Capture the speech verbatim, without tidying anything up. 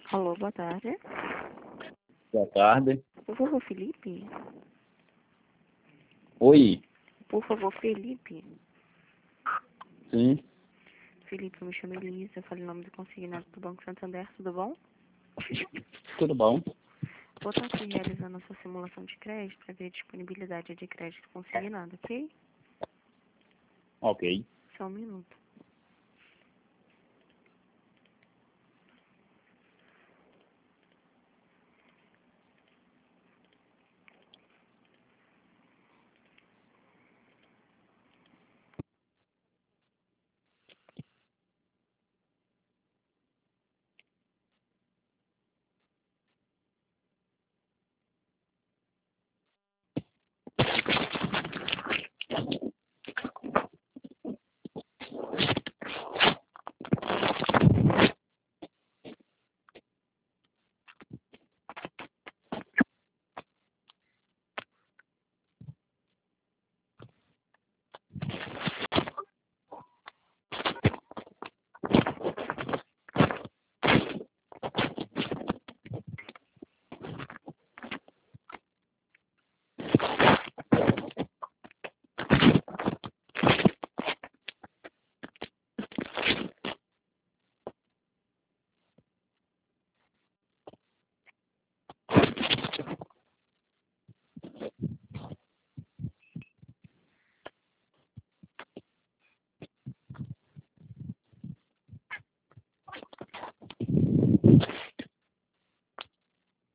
Alô, boa tarde. Boa tarde. Por favor, Felipe? Oi. Por favor, Felipe? Sim. Felipe, eu me chamo Elisa, eu falo em nome do consignado do Banco Santander, tudo bom? Tudo bom? Vou estar aqui realizando a sua simulação de crédito para ver a disponibilidade de crédito consignado, ok? Ok. Só um minuto.